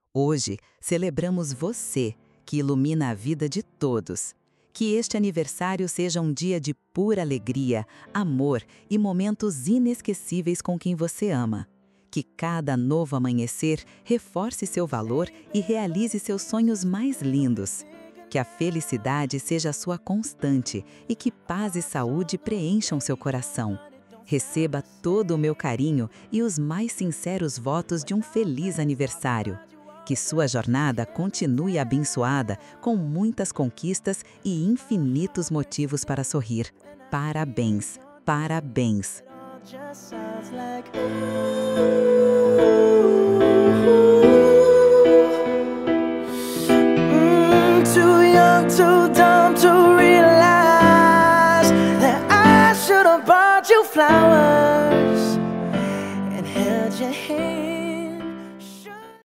Hoje, celebramos você, que ilumina a vida de todos. Que este aniversário seja um dia de pura alegria, amor e momentos inesquecíveis com quem você ama. Que cada novo amanhecer reforce seu valor e realize seus sonhos mais lindos. Que a felicidade seja a sua constante e que paz e saúde preencham seu coração. Receba todo o meu carinho e os mais sinceros votos de um feliz aniversário. Que sua jornada continue abençoada, com muitas conquistas e infinitos motivos para sorrir. Parabéns, parabéns! Too young, too dumb to realize that I should have bought you flowers and held your hand.